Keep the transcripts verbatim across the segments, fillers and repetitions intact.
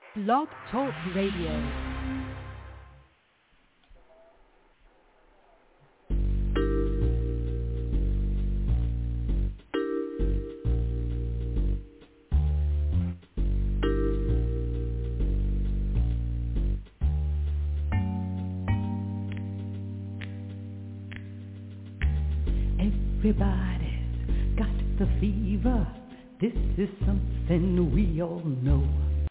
Blog Talk Radio. Everybody's got the fever. This is something we all know.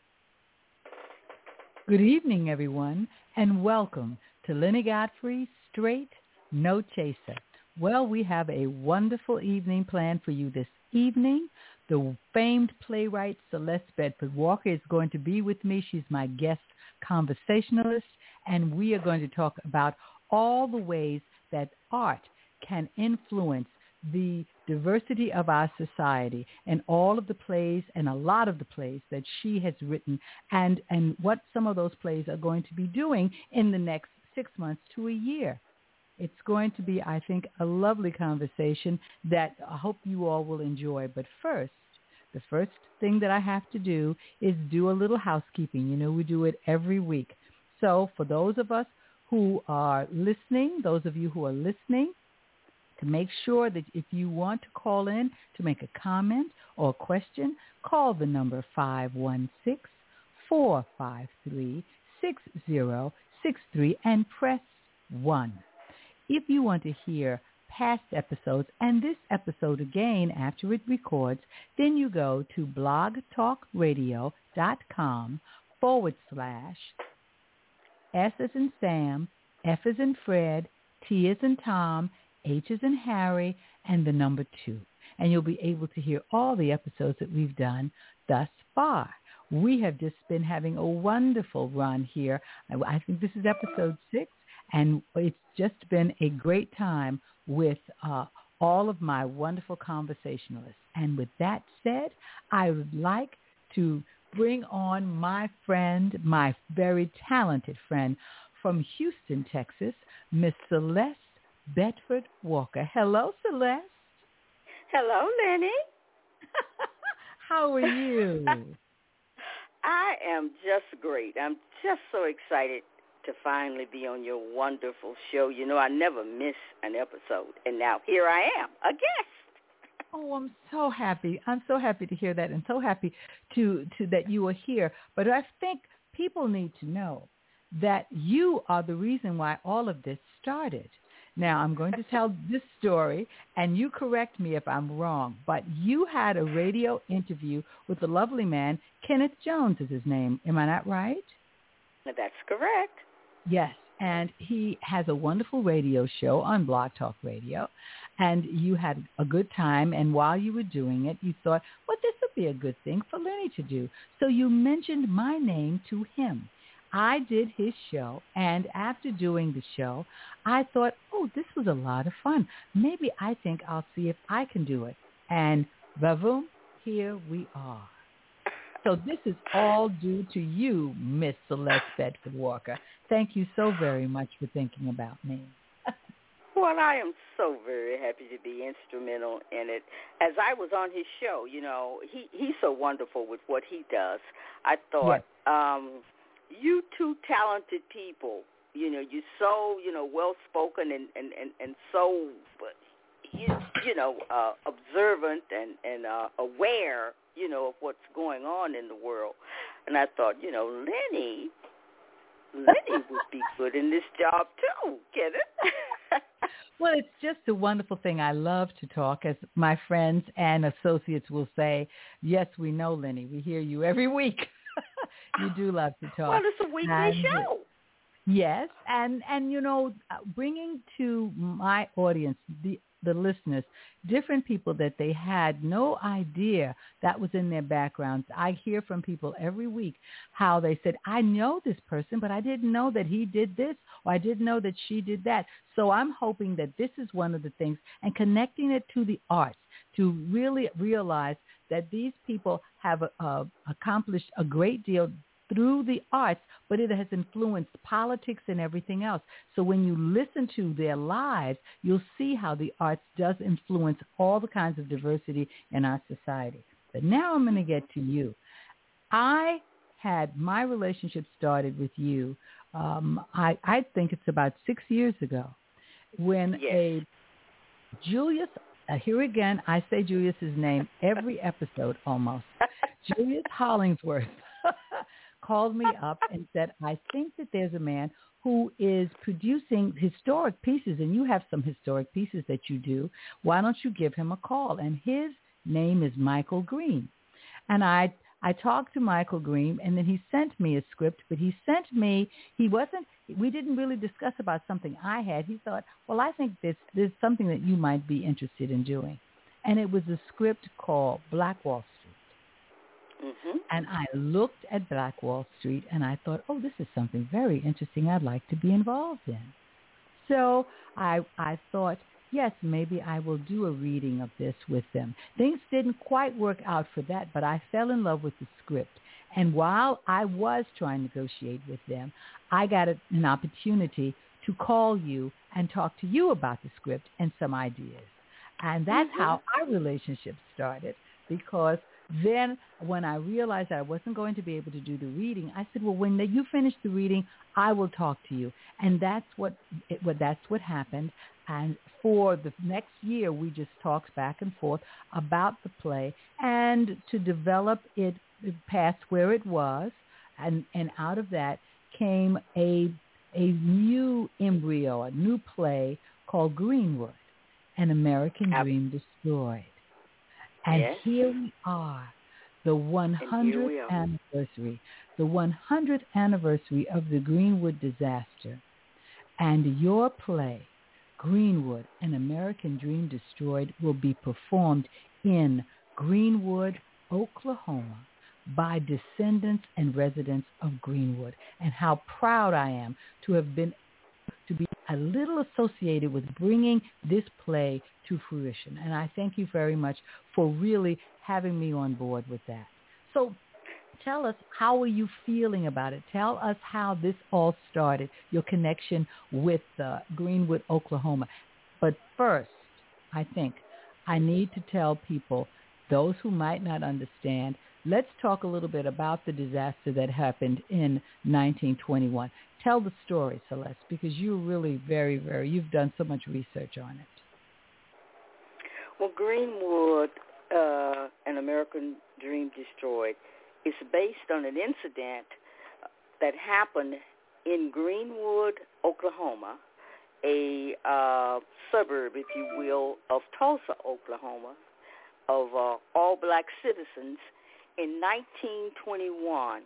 Good evening, everyone, and welcome to Lenny Godfrey, Straight No Chaser. Well, we have a wonderful evening planned for you this evening. The famed playwright Celeste Bedford Walker is going to be with me. She's my guest conversationalist, and we are going to talk about all the ways that art can influence the diversity of our society and all of the plays and a lot of the plays that she has written and, and what some of those plays are going to be doing in the next six months to a year. It's going to be, I think, a lovely conversation that I hope you all will enjoy. But first, the first thing that I have to do is do a little housekeeping. You know, we do it every week. So for those of us who are listening, those of you who are listening, to make sure that if you want to call in to make a comment or a question, call the number five one six, four five three, six zero six three and press one. If you want to hear past episodes and this episode again after it records, then you go to blogtalkradio.com forward slash S as in Sam, F as in Fred, T as in Tom, H as in Harry, and the number two. And you'll be able to hear all the episodes that we've done thus far. We have just been having a wonderful run here. I think this is episode six, and it's just been a great time with uh, all of my wonderful conversationalists. And with that said, I would like to bring on my friend, my very talented friend from Houston, Texas, Miss Celeste Bedford Walker. Hello, Celeste. Hello, Lenny. How are you? I am just great. I'm just so excited to finally be on your wonderful show. You know, I never miss an episode, and now here I am, a guest. Oh, I'm so happy. I'm so happy to hear that and so happy to, to that you are here. But I think people need to know that you are the reason why all of this started. Now, I'm going to tell this story, and you correct me if I'm wrong, but you had a radio interview with a lovely man, Kenneth Jones is his name. Am I not right? That's correct. Yes, and he has a wonderful radio show on Blog Talk Radio, and you had a good time, and while you were doing it, you thought, well, this would be a good thing for Lenny to do. So you mentioned my name to him. I did his show, and after doing the show, I thought, oh, this was a lot of fun. Maybe I think I'll see if I can do it. And boom, here we are. So this is all due to you, Miss Celeste Bedford Walker. Thank you so very much for thinking about me. Well, I am so very happy to be instrumental in it. As I was on his show, you know, he, he's so wonderful with what he does. I thought... Yes. Um, You two talented people, you know, you're so, you know, well-spoken and, and, and, and so, you, you know, uh, observant and, and uh, aware, you know, of what's going on in the world. And I thought, you know, Lenny, Lenny would be good in this job too, Kenneth. Well, it's just a wonderful thing. I love to talk, as my friends and associates will say. Yes, we know, Lenny. We hear you every week. You do love to talk. Well, it's a weekly and, show. Yes, and, and you know, bringing to my audience, the the listeners, different people that they had no idea that was in their backgrounds. I hear from people every week how they said, I know this person, but I didn't know that he did this, or I didn't know that she did that. So I'm hoping that this is one of the things, and connecting it to the arts, to really realize that these people have uh, accomplished a great deal through the arts, but it has influenced politics and everything else. So when you listen to their lives, you'll see how the arts does influence all the kinds of diversity in our society. But now I'm going to get to you. I had my relationship started with you, um, I, I think it's about six years ago, when yes. a Julius, uh, here again, I say Julius's name every episode almost, Julius Hollingsworth called me up and said, I think that there's a man who is producing historic pieces, and you have some historic pieces that you do. Why don't you give him a call? And his name is Michael Green. And I I talked to Michael Green, and then he sent me a script, but he sent me, he wasn't, we didn't really discuss about something I had. He thought, well, I think this, there's something that you might be interested in doing. And it was a script called Black Wall Street. Mm-hmm. And I looked at Black Wall Street, and I thought, oh, this is something very interesting I'd like to be involved in. So I I thought, yes, maybe I will do a reading of this with them. Things didn't quite work out for that, but I fell in love with the script. And while I was trying to negotiate with them, I got a, an opportunity to call you and talk to you about the script and some ideas. And that's mm-hmm. how our relationship started, because then when I realized I wasn't going to be able to do the reading, I said, well, when the, you finish the reading, I will talk to you. And that's what, it, what that's what happened. And for the next year, we just talked back and forth about the play and to develop it past where it was. And, and out of that came a, a new embryo, a new play called Greenwood, An American Dream Destroyed. And yes. here we are, the one hundredth anniversary, the one hundredth anniversary of the Greenwood disaster. And your play, Greenwood, An American Dream Destroyed, will be performed in Greenwood, Oklahoma, by descendants and residents of Greenwood. And how proud I am to have been to be a little associated with bringing this play to fruition. And I thank you very much for really having me on board with that. So tell us, how are you feeling about it? Tell us how this all started, your connection with uh, Greenwood, Oklahoma. But first, I think I need to tell people, those who might not understand, let's talk a little bit about the disaster that happened in nineteen twenty-one. Tell the story, Celeste, because you're really very, very, you've done so much research on it. Well, Greenwood, uh, An American Dream Destroyed, is based on an incident that happened in Greenwood, Oklahoma, a uh, suburb, if you will, of Tulsa, Oklahoma, of uh, all black citizens in nineteen twenty-one.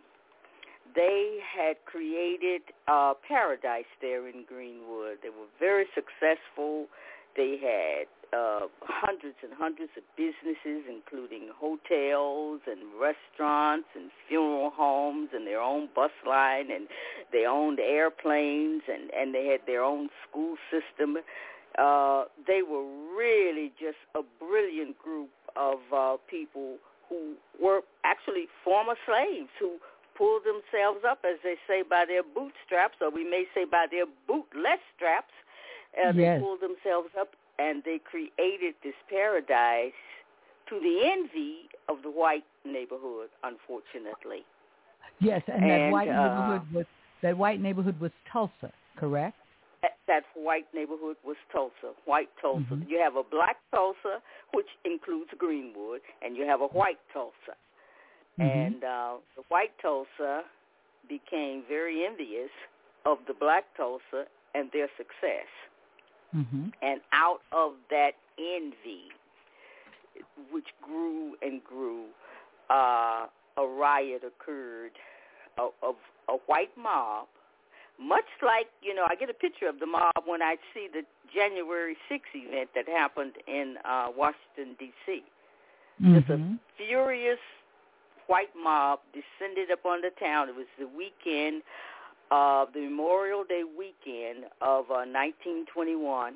They had created uh, paradise there in Greenwood. They were very successful. They had uh, hundreds and hundreds of businesses, including hotels and restaurants and funeral homes and their own bus line, and they owned airplanes, and, and they had their own school system. Uh, they were really just a brilliant group of uh, people who were actually former slaves who pulled themselves up, as they say, by their bootstraps, or we may say by their bootless straps. Uh, yes. They pulled themselves up, and they created this paradise to the envy of the white neighborhood, unfortunately. Yes, and, and that white uh, neighborhood was that white neighborhood was Tulsa, correct? That, that white neighborhood was Tulsa, white Tulsa. Mm-hmm. You have a black Tulsa, which includes Greenwood, and you have a white Tulsa. Mm-hmm. And uh, the white Tulsa became very envious of the black Tulsa and their success. Mm-hmm. And out of that envy, which grew and grew, uh, a riot occurred of, of a white mob, much like, you know, I get a picture of the mob when I see the January sixth event that happened in uh, Washington, D C Mm-hmm. Just a furious white mob descended upon the town. It was the weekend of the Memorial Day weekend of uh, nineteen twenty-one,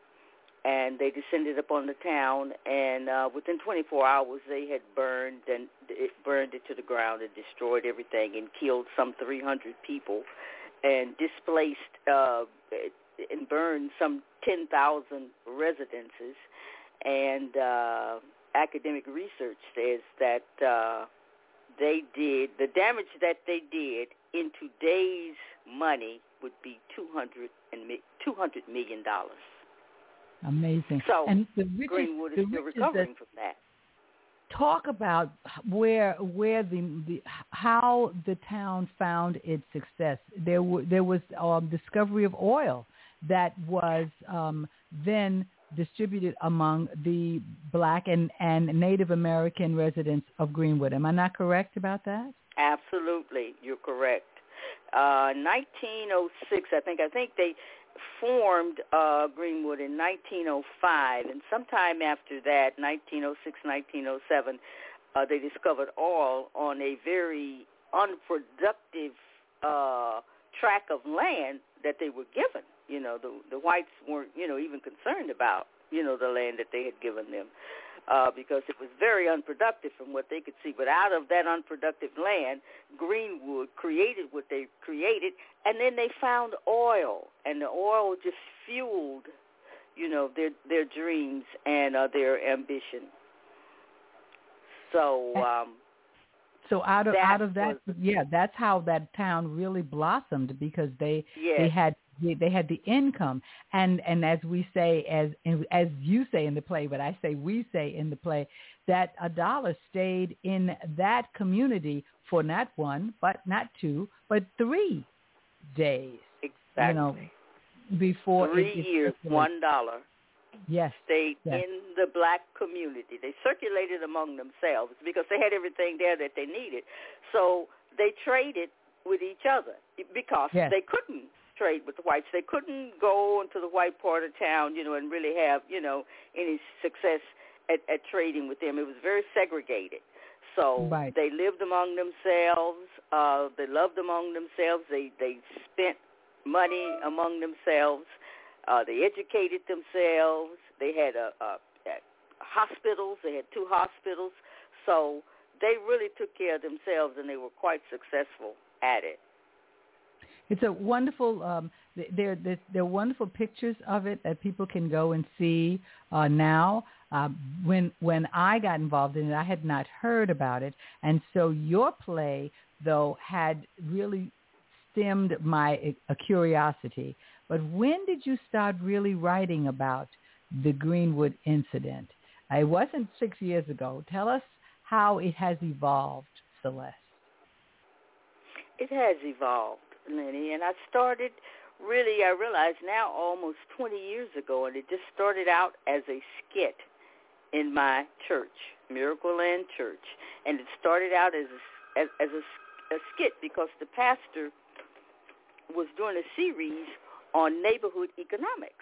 and they descended upon the town, and uh, within twenty-four hours they had burned and it burned it to the ground and destroyed everything and killed some three hundred people and displaced uh, and burned some ten thousand residences. And uh, academic research says that uh, they did, the damage that they did in today's money would be two hundred million dollars. Amazing. So and the riches, Greenwood is the still riches recovering that, from that. Talk about where where the, the how the town found its success. There were there was um, discovery of oil that was um, then distributed among the Black and, and Native American residents of Greenwood. Am I not correct about that? Absolutely, you're correct. Uh, nineteen oh six, I think. I think they formed uh, Greenwood in nineteen oh five, and sometime after that, nineteen oh six, nineteen oh seven, uh, they discovered oil on a very unproductive uh, tract of land that they were given. You know, the the whites weren't, you know, even concerned about, you know, the land that they had given them uh, because it was very unproductive from what they could see. But out of that unproductive land, Greenwood created what they created, and then they found oil, and the oil just fueled, you know, their their dreams and uh, their ambition. So. Um, So out of that out of that, was, yeah, that's how that town really blossomed, because they yes. they had they, they had the income, and and as we say, as as you say in the play, but I say we say in the play, that a dollar stayed in that community for not one, but not two, but three days. Exactly. You know, before three it, it years, one dollar. Yes. Stayed yes. in the Black community. They circulated among themselves because they had everything there that they needed. So they traded with each other because yes. they couldn't trade with the whites. They couldn't go into the white part of town, you know, and really have, you know, any success at, at trading with them. It was very segregated. So right. they lived among themselves. Uh, they loved among themselves. They they spent money among themselves. Uh, they educated themselves. They had a, a, a hospitals. They had two hospitals. So they really took care of themselves, and they were quite successful at it. It's a wonderful. Um, there, there, there are wonderful pictures of it that people can go and see uh, now. Uh, when when I got involved in it, I had not heard about it, and so your play, though, had really stemmed my a curiosity. But when did you start really writing about the Greenwood incident? It wasn't six years ago. Tell us how it has evolved, Celeste. It has evolved, Lenny, and I started really, I realize now, almost twenty years ago, and it just started out as a skit in my church, Miracle Land Church, and it started out as a, as, as a, a skit because the pastor was doing a series on neighborhood economics.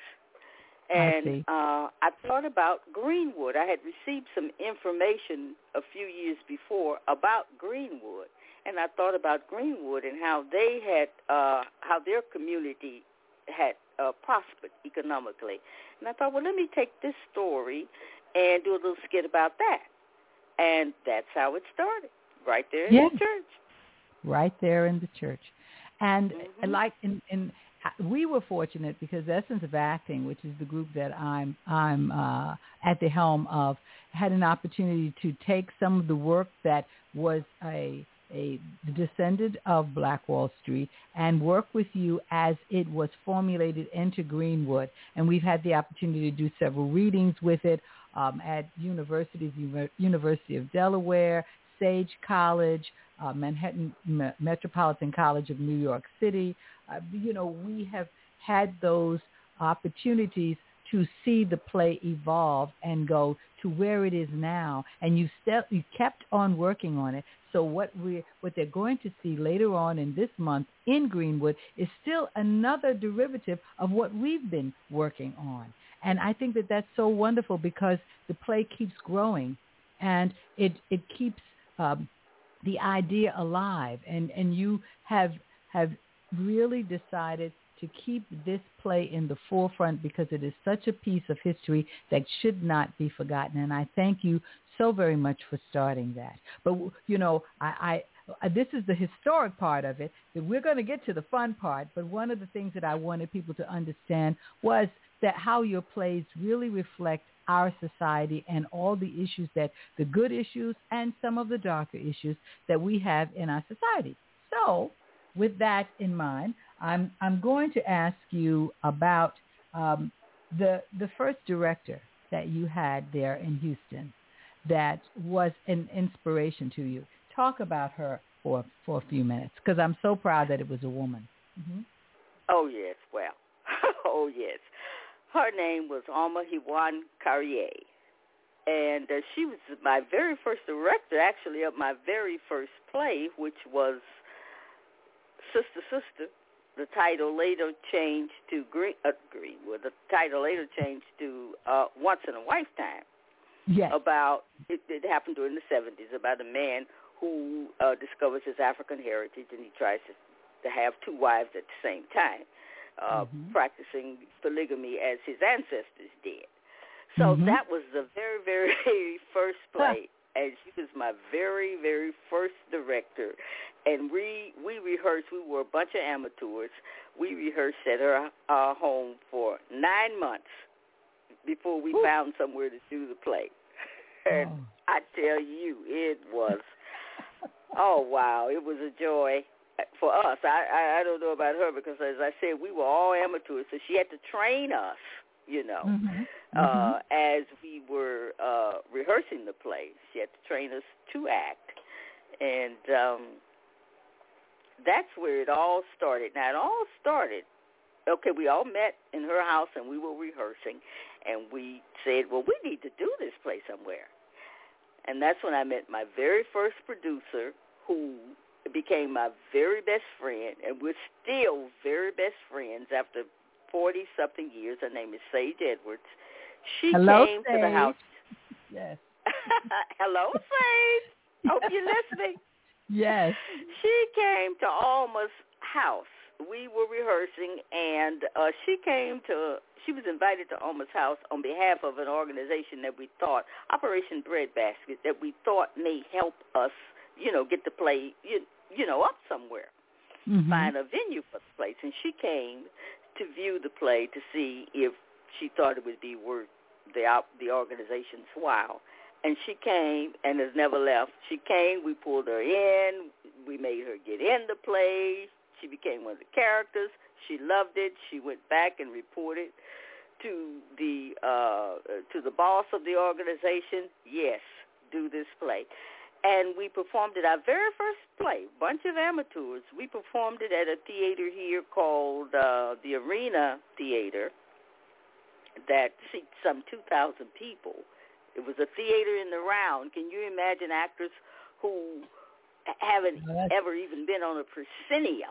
And I, uh, I thought about Greenwood. I had received some information a few years before about Greenwood, and I thought about Greenwood and how they had, uh, how their community had uh, prospered economically. And I thought, well, let me take this story and do a little skit about that. And that's how it started, right there in yes. the church. Right there in the church. And mm-hmm. like in, in we were fortunate because Essence of Acting, which is the group that I'm I'm uh, at the helm of, had an opportunity to take some of the work that was a a descendant of Black Wall Street and work with you as it was formulated into Greenwood. And we've had the opportunity to do several readings with it um, at universities, University of Delaware, Sage College, uh, Manhattan Me- Metropolitan College of New York City. Uh, you know, we have had those opportunities to see the play evolve and go to where it is now, and you, st- you kept on working on it. So what we what they're going to see later on in this month in Greenwood is still another derivative of what we've been working on. And I think that that's so wonderful because the play keeps growing, and it it keeps um, the idea alive. And, and you have have really decided to keep this play in the forefront because it is such a piece of history that should not be forgotten. And I thank you so very much for starting that. But, you know, I, I this is the historic part of it. That we're going to get to the fun part. But one of the things that I wanted people to understand was that how your plays really reflect our society and all the issues that the good issues and some of the darker issues that we have in our society. So with that in mind, I'm, I'm going to ask you about um, the, the first director that you had there in Houston that was an inspiration to you. Talk about her for, for a few minutes, because I'm so proud that it was a woman. Mm-hmm. Oh, yes. Well, oh, yes. Her name was Alma Hiwan Carrier, and uh, she was my very first director, actually, of my very first play, which was Sister, Sister. The title later changed to Green, uh, Greenwood. The title later changed to uh, Once in a Lifetime. Yes. About, it, it happened during the seventies, about a man who uh, discovers his African heritage, and he tries to, to have two wives at the same time, uh, mm-hmm. practicing polygamy as his ancestors did. So mm-hmm. that was the very, very first play, and she was my very, very first director. And we, we rehearsed, we were a bunch of amateurs. We rehearsed at her uh, home for nine months before we Ooh. found somewhere to do the play. And oh. I tell you, it was, oh, wow, it was a joy for us. I, I, I don't know about her because, as I said, we were all amateurs, so she had to train us, you know, mm-hmm. Uh, mm-hmm. as we were uh, rehearsing the play. She had to train us to act. And um, that's where it all started. Now, it all started, okay, we all met in her house, and we were rehearsing, and we said, well, we need to do this play somewhere. And that's when I met my very first producer, who became my very best friend, and we're still very best friends after forty-something years. Her name is Sage Edwards. She Hello, came Sage. to the house. Yes. Hello, Sage. Hope you're listening. Yes. She came to Alma's house. We were rehearsing, and uh, she came to, she was invited to Alma's house on behalf of an organization that we thought, Operation Breadbasket, that we thought may help us, you know, get the play, you, you know, up somewhere, mm-hmm. find a venue for the place. And she came to view the play to see if she thought it would be worth the the organization's while. And she came and has never left. She came, we pulled her in, we made her get in the play. She became one of the characters. She loved it. She went back and reported to the uh, to the boss of the organization, yes, do this play. And we performed it, our very first play, bunch of amateurs. We performed it at a theater here called uh, the Arena Theater that seats some two thousand people. It was a theater in the round. Can you imagine actors who haven't oh, ever even been on a proscenium?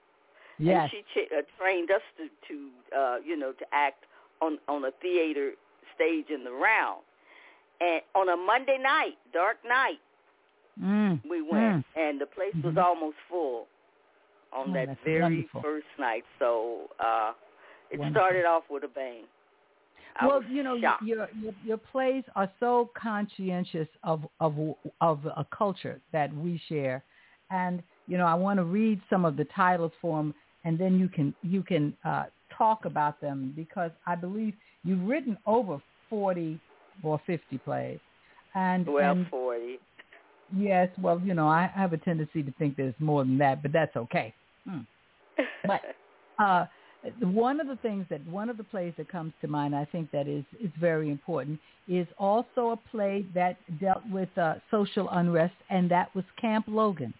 Yes. And she ch- uh, trained us to, to uh, you know, to act on, on a theater stage in the round. And on a Monday night, dark night, mm. we went, mm. and the place mm-hmm. was almost full on oh, that very wonderful. first night. So uh, it wonderful. started off with a bang. I well, you know, your, your your plays are so conscientious of of of a culture that we share, and you know, I want to read some of the titles for them, and then you can you can uh, talk about them, because I believe you've written over forty or fifty plays, and well, and, forty. Yes, well, you know, I have a tendency to think there's more than that, but that's okay. Hmm. But uh, one of the things that, one of the plays that comes to mind, I think that is, is very important, is also a play that dealt with uh, social unrest, and that was Camp Logan.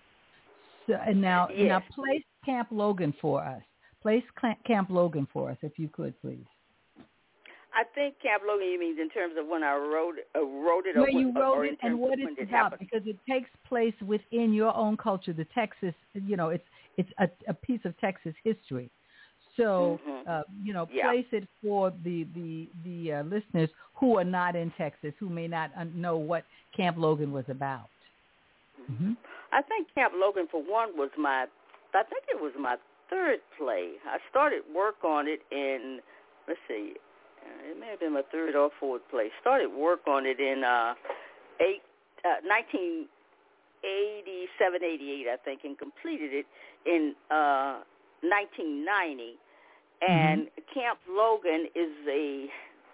So, and now, yes. now place Camp Logan for us. Place Camp Logan for us, if you could, please. I think Camp Logan, you mean in terms of when I wrote, uh, wrote it, Where or, you wrote or it in and what it's it happened? about, because it takes place within your own culture, the Texas, you know, it's it's a, a piece of Texas history. So, mm-hmm. uh, you know, yeah. place it for the the the uh, listeners who are not in Texas, who may not know what Camp Logan was about. Mm-hmm. I think Camp Logan, for one, was my, I think it was my third play. I started work on it in, let's see, it may have been my third or fourth play. Started work on it in uh, eight, uh, nineteen eighty-seven, eighty-eight, I think, and completed it in uh, nineteen ninety. And mm-hmm. Camp Logan is a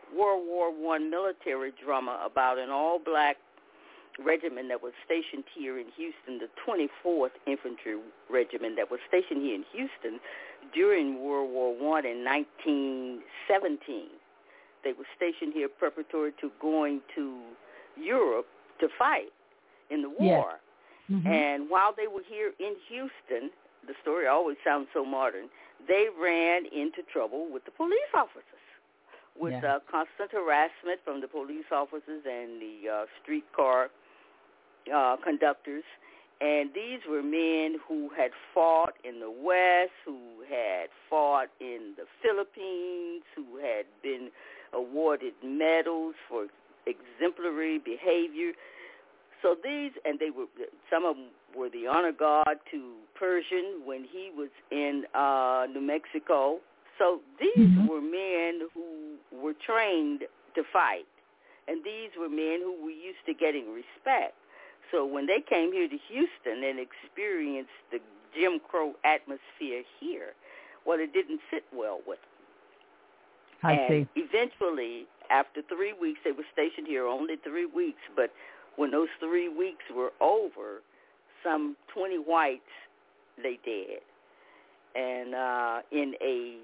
World War One military drama about an all-black regiment that was stationed here in Houston, the twenty-fourth Infantry Regiment that was stationed here in Houston during World War One in nineteen seventeen. They were stationed here preparatory to going to Europe to fight in the war. Yes. Mm-hmm. And while they were here in Houston, the story always sounds so modern, they ran into trouble with the police officers, with yes. uh, constant harassment from the police officers and the uh, streetcar uh, conductors. And these were men who had fought in the West, who had fought in the Philippines, who had been awarded medals for exemplary behavior. So these, and they were, some of them were the honor guard to Pershing when he was in uh, New Mexico. So these mm-hmm. were men who were trained to fight, and these were men who were used to getting respect. So when they came here to Houston and experienced the Jim Crow atmosphere here, well, it didn't sit well with them. I and see. Eventually, after three weeks, they were stationed here only three weeks, but when those three weeks were over, some twenty whites lay dead, and uh, in a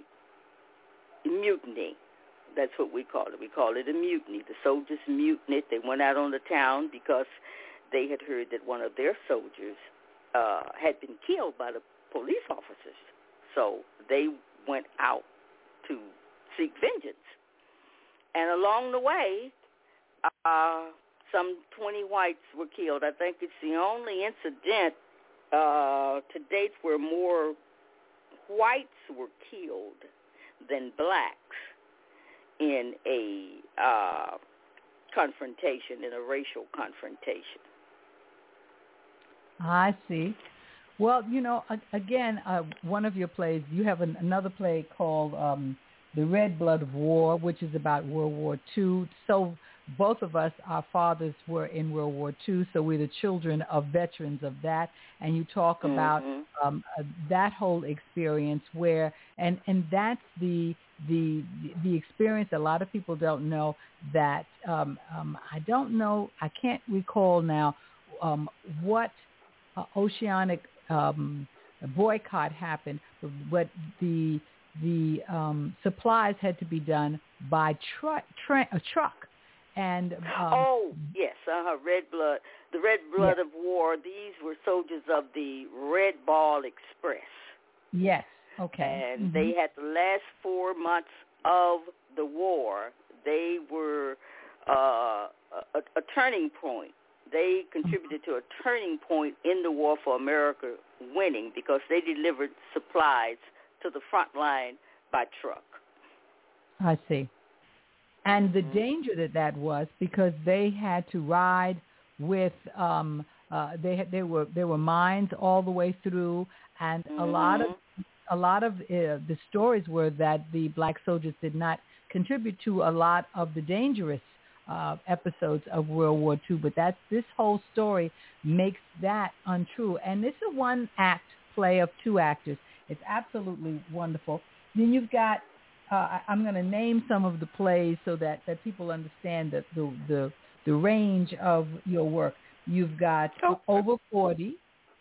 mutiny. That's what we call it. We call it a mutiny. The soldiers mutinied. They went out on the town because they had heard that one of their soldiers uh, had been killed by the police officers. So they went out to seek vengeance. And along the way, uh, some twenty whites were killed. I think it's the only incident uh, to date where more whites were killed than blacks in a uh, confrontation, in a racial confrontation. I see. Well, you know, again, uh, one of your plays, you have an, another play called um, The Red Blood of War, which is about World War Two. So both of us, our fathers were in World War Two, so we're the children of veterans of that. And you talk mm-hmm. about um, uh, that whole experience where, and, and that's the, the the experience a lot of people don't know that, um, um, I don't know, I can't recall now um, what uh, oceanic um, boycott happened, but the the um, supplies had to be done by truck, tra- a truck. And um, oh yes, uh-huh, Red Blood, the Red Blood yes. of War. These were soldiers of the Red Ball Express. Yes. Okay. And mm-hmm. they had the last four months of the war. They were uh, a, a turning point. They contributed to a turning point in the war for America winning because they delivered supplies to the front line by truck. I see. And the mm-hmm. danger that that was because they had to ride with um, uh, they had, there were there were mines all the way through, and mm-hmm. a lot of a lot of uh, the stories were that the black soldiers did not contribute to a lot of the dangerous uh, episodes of World War Two. But that's this whole story makes that untrue. And this is a one act play of two actors. It's absolutely wonderful. Then you've got, uh, I'm going to name some of the plays so that, that people understand that the, the the range of your work. You've got oh. Over forty,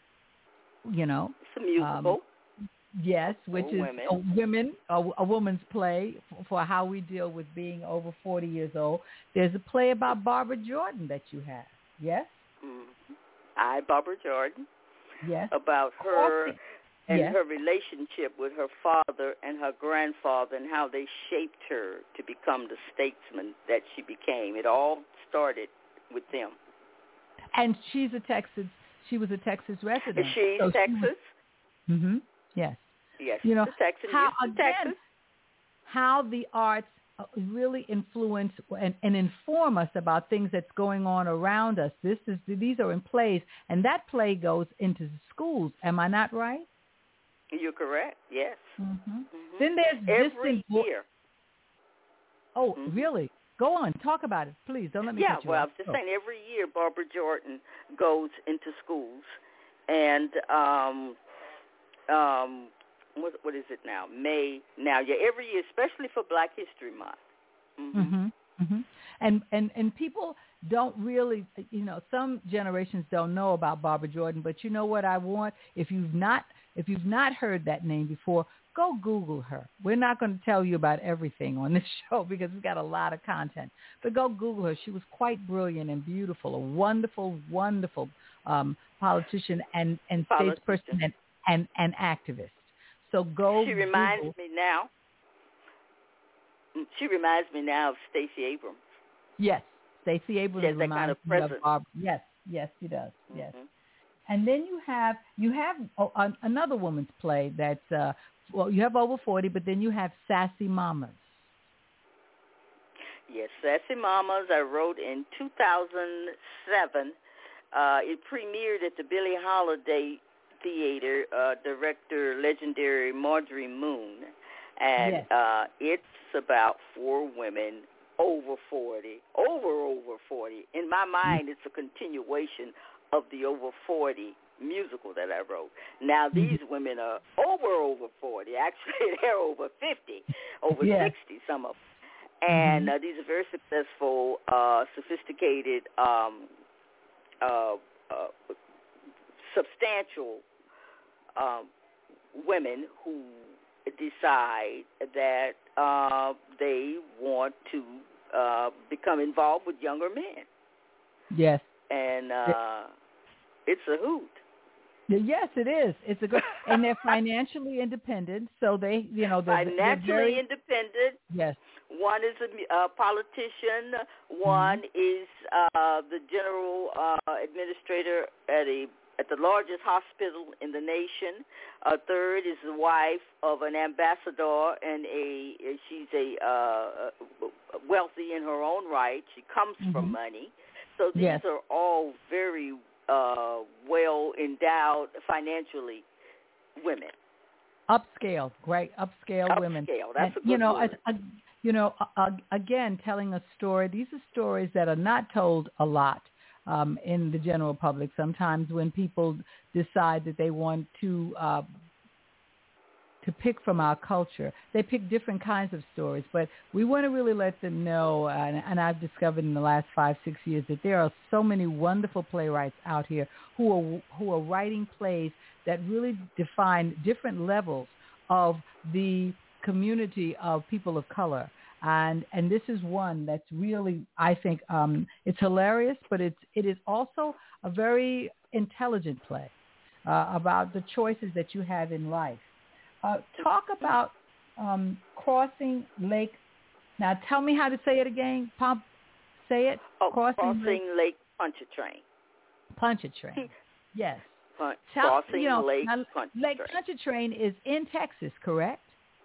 you know. It's a musical. Um, yes, which for is women. a women, a, a woman's play for, for how we deal with being over forty years old. There's a play about Barbara Jordan that you have, yes? Mm-hmm. I, Barbara Jordan. Yes. About her and yes. her relationship with her father and her grandfather and how they shaped her to become the statesman that she became. It all started with them. And she's a Texas, she was a Texas resident. She's so Texas? She was, mm-hmm, yes. Yes, you know, Texas. How, again, Texas. How the arts really influence and, and inform us about things that's going on around us. This is These are in plays, and that play goes into schools. Am I not right? You're correct, yes. Mm-hmm. Mm-hmm. Then there's every distant year. Oh, mm-hmm. really? Go on. Talk about it, please. Don't let me yeah, cut you well, off. I was just oh. saying every year Barbara Jordan goes into schools, and um, um, what, what is it now? May now, yeah, every year, especially for Black History Month. Mm-hmm. Mm-hmm. And, and, and people don't really, you know, some generations don't know about Barbara Jordan, but you know what I want? If you've not, if you've not heard that name before, go Google her. We're not going to tell you about everything on this show because we've got a lot of content. But go Google her. She was quite brilliant and beautiful, a wonderful, wonderful um, politician and, and politician. statesperson and, and, and activist. So go She reminds Google. me now. She reminds me now of Stacey Abrams. Yes, Stacey Abrams she has that reminds kind of me of presence. Barbara. Yes, yes, she does. Mm-hmm. Yes. And then you have you have oh, an, another woman's play that's uh, well, you have Over forty, but then you have Sassy Mamas. Yes, Sassy Mamas. I wrote in two thousand seven. Uh, it premiered at the Billie Holiday Theater. Uh, director, legendary Marjorie Moon, and Yes. uh, it's about four women over forty, over over forty. In my mind, it's a continuation of the Over forty musical that I wrote. Now, these mm-hmm. women are over, over forty. Actually, they're over fifty, over yes. sixty, some of them. And mm-hmm. uh, these are very successful, uh, sophisticated, um, uh, uh, substantial um, women who decide that uh, they want to uh, become involved with younger men. Yes. And uh, it's a hoot. Yes, it is. It's a good, and they're financially independent, so they, you know, they're financially they're very, independent. Yes. One is a uh, politician. One mm-hmm. is uh, the general uh, administrator at a at the largest hospital in the nation. A third is the wife of an ambassador, and a she's a uh, wealthy in her own right. She comes mm-hmm. from money. So these yes. are all very uh, well endowed financially women. Upscale, great upscale, upscale women. Upscale, that's and, a good you know, word. A, a, you know, a, again, telling a story. These are stories that are not told a lot um, in the general public. Sometimes when people decide that they want to uh, to pick from our culture, they pick different kinds of stories. But we want to really let them know, and, and I've discovered in the last five, six years that there are so many wonderful playwrights out here who are who are writing plays that really define different levels of the community of people of color. And and this is one that's really, I think, um, it's hilarious, but it's it is also a very intelligent play uh, about the choices that you have in life. Uh, talk about um, Crossing Lake. Now, tell me how to say it again. Pump, say it. Oh, Crossing, Crossing Lake, Lake Pontchartrain. Pontchartrain. Yes. Pun- tell, Crossing you know, Lake now, Pontchartrain. Lake Pontchartrain is in Texas, correct?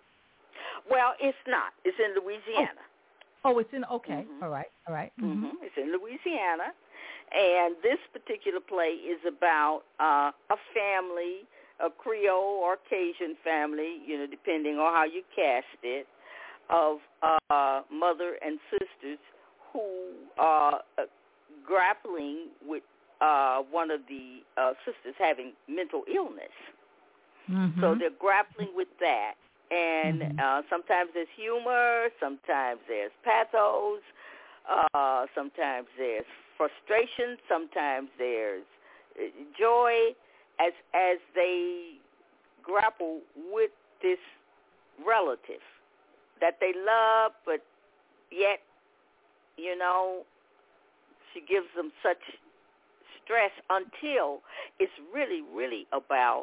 Well, it's not. It's in Louisiana. Oh, oh it's in. Okay. Mm-hmm. All right. All right. Mm-hmm. Mm-hmm. It's in Louisiana, and this particular play is about uh, a family. A Creole or Cajun family, you know, depending on how you cast it, of uh, mother and sisters who are uh, grappling with uh, one of the uh, sisters having mental illness. Mm-hmm. So they're grappling with that. And mm-hmm. uh, sometimes there's humor, sometimes there's pathos, uh, sometimes there's frustration, sometimes there's uh, joy. As as they grapple with this relative that they love, but yet, you know, she gives them such stress until it's really, really about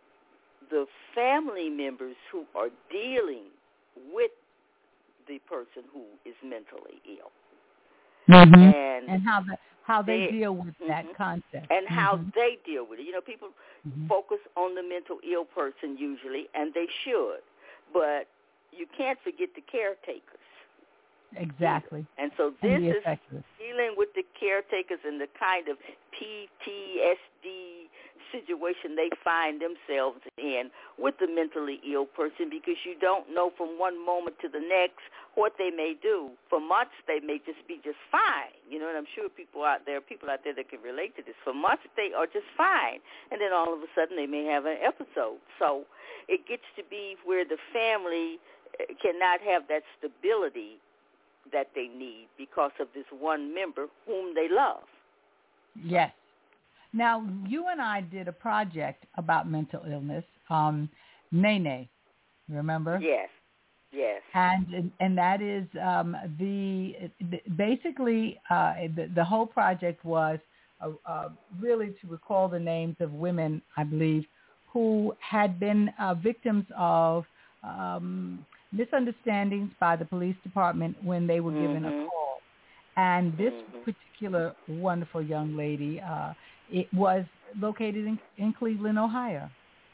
the family members who are dealing with the person who is mentally ill. Mm-hmm. And, and how the, how they, they deal with mm-hmm. that concept. And mm-hmm. how they deal with it. You know, people mm-hmm. focus on the mental ill person usually, and they should. But you can't forget the caretakers. Exactly. And so this and is dealing with the caretakers and the kind of P T S D situation they find themselves in with the mentally ill person, because you don't know from one moment to the next what they may do. For months, they may just be just fine. You know, and I'm sure people out there, people out there that can relate to this. For months, they are just fine. And then all of a sudden, they may have an episode. So it gets to be where the family cannot have that stability that they need because of this one member whom they love. Yes. Now, you and I did a project about mental illness, um, Nene, remember? Yes, yes. And and that is um, the basically uh, the, the whole project was uh, uh, really to recall the names of women, I believe, who had been uh, victims of um, misunderstandings by the police department when they were mm-hmm. given a call. And this mm-hmm. particular wonderful young lady, uh, it was located in, in Cleveland, Ohio.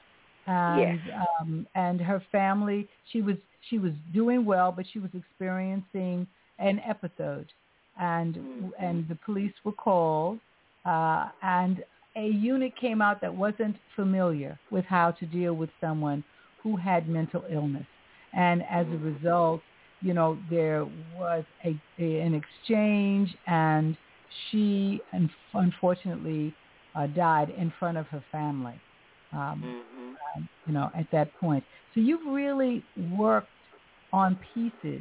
And yes. um, and her family, she was she was doing well, but she was experiencing an episode, and mm-hmm. and the police were called, uh, and a unit came out that wasn't familiar with how to deal with someone who had mental illness, and as a result, you know, there was a, a an exchange, and she un- unfortunately uh, died in front of her family. Um, mm-hmm. um, you know, at that point. So you've really worked on pieces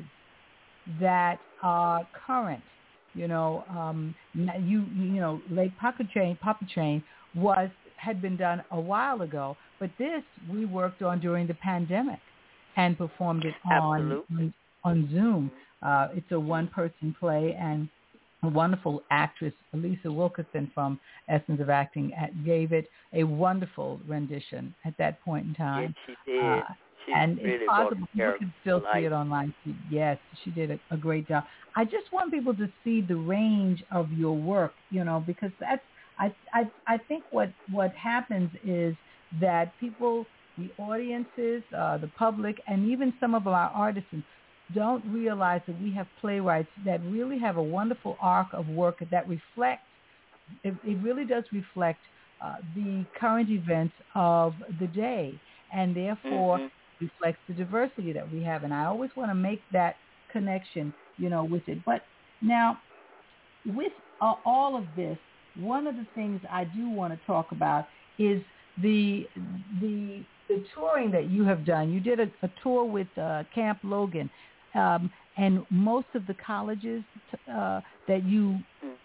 that are current. You know, um, you you know, Lake Pontchartrain, Pontchartrain was had been done a while ago, but this we worked on during the pandemic and performed it on on, on Zoom. Uh, it's a one-person play, and a wonderful actress, Lisa Wilkerson from Essence of Acting, gave it a wonderful rendition at that point in time. Yes, she did. Uh, she and really it's possible people can can still see it online. She, yes, she did a, a great job. I just want people to see the range of your work, you know, because that's I I I think what what happens is that people, the audiences, uh, the public, and even some of our artisans don't realize that we have playwrights that really have a wonderful arc of work that reflects, it, it really does reflect uh, the current events of the day, and therefore mm-hmm. reflects the diversity that we have. And I always want to make that connection, you know, with it. But now, with uh, all of this, one of the things I do want to talk about is the the the touring that you have done. You did a, a tour with uh, Camp Logan. Um, and most of the colleges uh, that you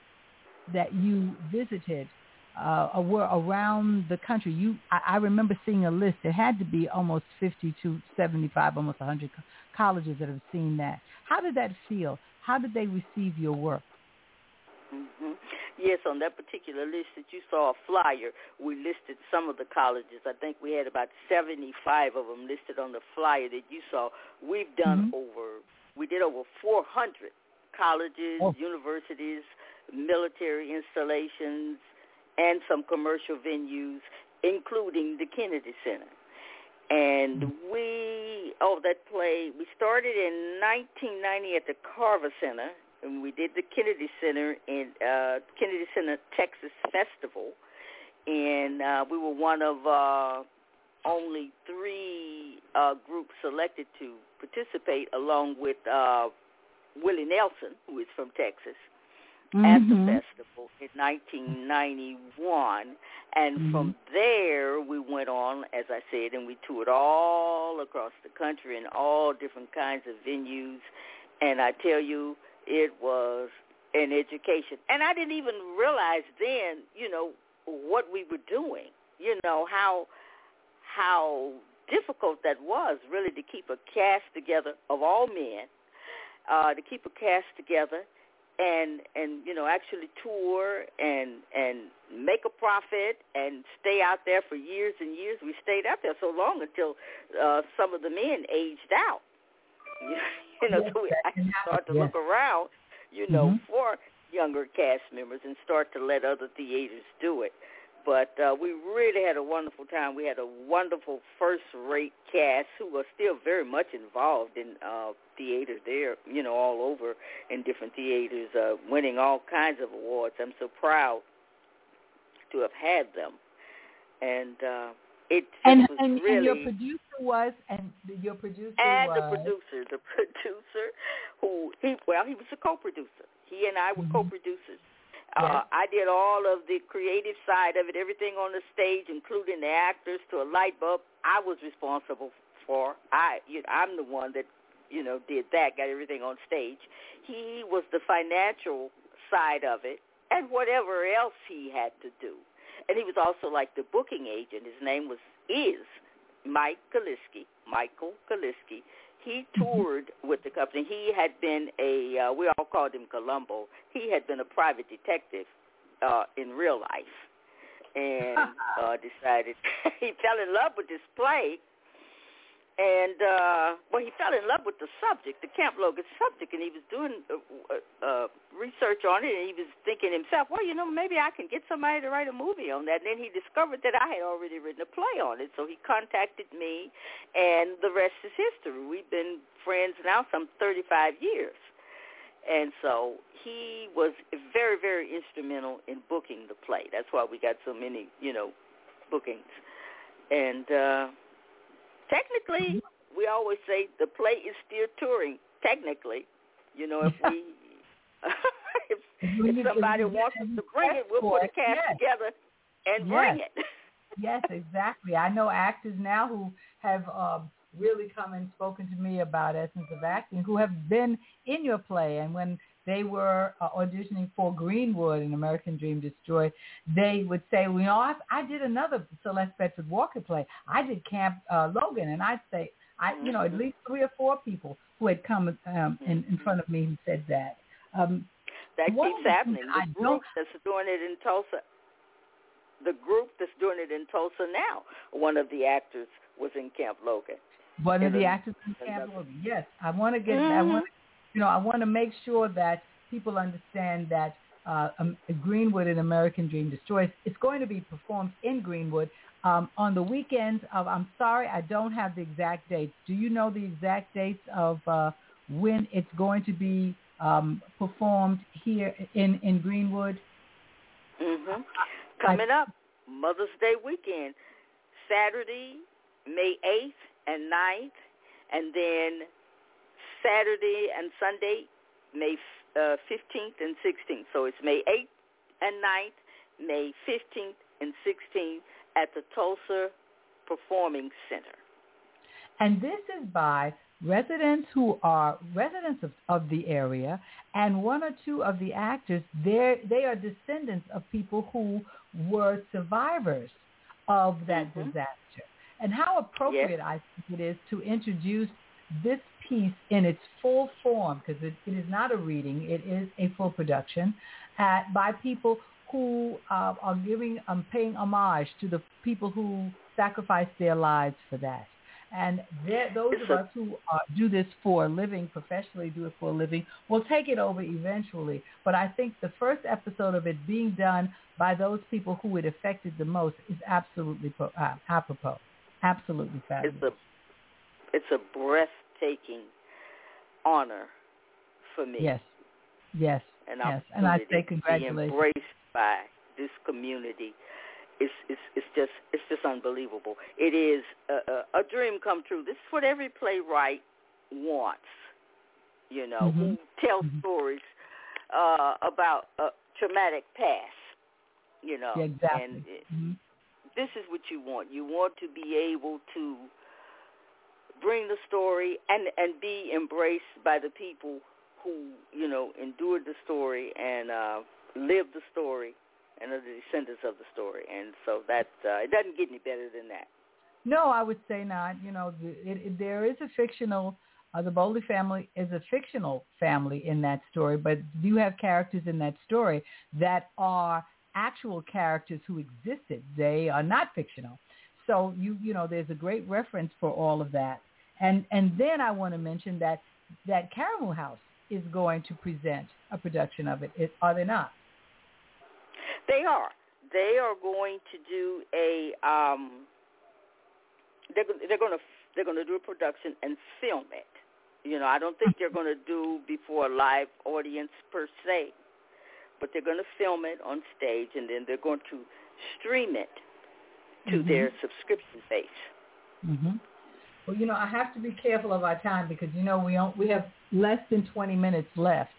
that you visited uh, were around the country. You, I, I remember seeing a list. It had to be almost fifty to seventy-five, almost one hundred co- colleges that have seen that. How did that feel? How did they receive your work? Mm-hmm. Yes, on that particular list that you saw a flyer, we listed some of the colleges. I think we had about seventy-five of them listed on the flyer that you saw. We've done mm-hmm. over, we did over four hundred colleges, oh. universities, military installations, and some commercial venues, including the Kennedy Center. And mm-hmm. we, oh, that play, we started in nineteen ninety at the Carver Center. And we did the Kennedy Center in uh, Kennedy Center Texas Festival, and uh, we were one of uh, only three uh, groups selected to participate, along with uh, Willie Nelson, who is from Texas, mm-hmm. at the festival in nineteen ninety-one. And mm-hmm. from there, we went on, as I said, and we toured all across the country in all different kinds of venues. And I tell you, it was an education. And I didn't even realize then, you know, what we were doing, you know, how how difficult that was, really, to keep a cast together of all men, uh, to keep a cast together and, and you know, actually tour and, and make a profit and stay out there for years and years. We stayed out there so long until uh, some of the men aged out. You know, yes, so we actually start to yes. look around, you know, mm-hmm. for younger cast members and start to let other theaters do it. But uh, we really had a wonderful time. We had a wonderful first-rate cast who are still very much involved in uh, theater there, you know, all over in different theaters, uh, winning all kinds of awards. I'm so proud to have had them. And uh, it and, was and, really... And your producer was, and your producer and was... the producer, the producer who, he well, he was a co-producer. He and I were mm-hmm. co-producers. Yes. Uh, I did all of the creative side of it, everything on the stage, including the actors to a light bulb. I was responsible for. I, you know, I'm the one that you know, did that, got everything on stage. He was the financial side of it and whatever else he had to do. And he was also like the booking agent. His name was, is Mike Kaliski, Michael Kaliski. He toured with the company. He had been a, uh, we all called him Columbo. He had been a private detective uh, in real life and uh, decided he fell in love with this play. And, uh, well, he fell in love with the subject, the Camp Logan subject, and he was doing uh, uh, research on it, and he was thinking himself, well, you know, maybe I can get somebody to write a movie on that. And then he discovered that I had already written a play on it, so he contacted me, and the rest is history. We've been friends now some thirty-five years. And so he was very, very instrumental in booking the play. That's why we got so many, you know, bookings. And, uh, technically, we always say the play is still touring. Technically, you know, if we, if, if somebody wants us to bring it, we'll put a cast yes. together and yes. bring it. Yes, exactly. I know actors now who have uh, really come and spoken to me about Essence of Acting, who have been in your play, and when they were uh, auditioning for Greenwood in American Dream Destroyed, they would say, well, you know, I, I did another Celeste Bedford Walker play. I did Camp uh, Logan. And I'd say, I, you know, at least three or four people who had come um, in, in front of me who said that. Um, that keeps happening. The group that's doing it in Tulsa, the group that's doing it in Tulsa now, one of the actors was in Camp Logan. One of the actors in Camp Logan, yes. I want to get, mm-hmm. I want to, you know, I want to make sure that people understand that uh, um, Greenwood and American Dream Destroys, it's going to be performed in Greenwood um, on the weekends of, I'm sorry, I don't have the exact dates. Do you know the exact dates of uh, when it's going to be um, performed here in, in Greenwood? Mm-hmm. Coming I, up, Mother's Day weekend, Saturday, May eighth and ninth, and then Saturday and Sunday, May uh, fifteenth and sixteenth. So it's May eighth and ninth, May fifteenth and sixteenth at the Tulsa Performing Center. And this is by residents who are residents of, of the area, and one or two of the actors, they are descendants of people who were survivors of that mm-hmm. disaster. And how appropriate yes. I think it is to introduce this piece in its full form, because it, it is not a reading, it is a full production, uh, by people who uh, are giving, um, paying homage to the people who sacrificed their lives for that. And those of us who uh, do this for a living, professionally do it for a living, will take it over eventually. But I think the first episode of it being done by those people who it affected the most is absolutely pro- uh, apropos. Absolutely fabulous. It's a, it's a breathtaking honor for me. Yes, yes, and yes. And I say congratulations. Be embraced by this community. It's, it's, it's just it's just unbelievable. It is a, a, a dream come true. This is what every playwright wants, you know, mm-hmm. who tells mm-hmm. stories uh, about a traumatic past, you know. Yeah, exactly. And it, mm-hmm. this is what you want. You want to be able to bring the story and, and be embraced by the people who, you know, endured the story and uh, lived the story and are the descendants of the story. And so that uh, it doesn't get any better than that. No, I would say not. You know, it, it, there is a fictional, uh, the Bowley family is a fictional family in that story, but you have characters in that story that are actual characters who existed. They are not fictional. So, you you know, there's a great reference for all of that. And and then I want to mention that that Caramel House is going to present a production of it. Is, are they not? They are. They are going to do a. Um, they're they're going to they're going to do a production and film it. You know, I don't think they're going to do before a live audience per se, but they're going to film it on stage and then they're going to stream it to mm-hmm. their subscription base. Mm-hmm. Well, you know, I have to be careful of our time because you know we don't, we have less than twenty minutes left.